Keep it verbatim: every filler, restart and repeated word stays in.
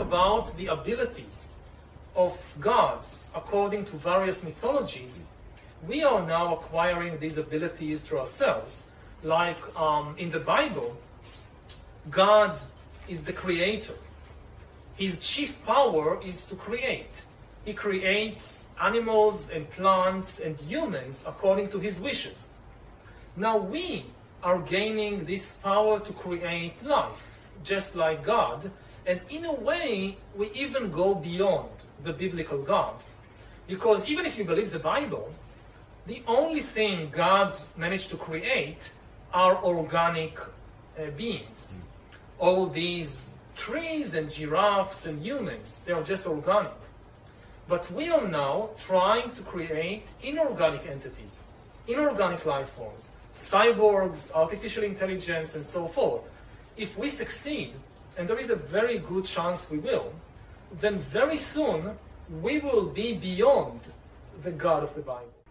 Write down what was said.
about the abilities of gods according to various mythologies, we are now acquiring these abilities to ourselves. Like um, in the Bible, God is the creator. His chief power is to create. He creates animals and plants and humans according to his wishes. Now we are gaining this power to create life, just like God, and in a way we even go beyond the biblical God. Because even if you believe the Bible, the only thing God managed to create are organic uh, beings. All these trees and giraffes and humans, they are just organic. But we are now trying to create inorganic entities, inorganic life forms, cyborgs, artificial intelligence, and so forth. If we succeed, and there is a very good chance we will, then very soon we will be beyond the God of the Bible.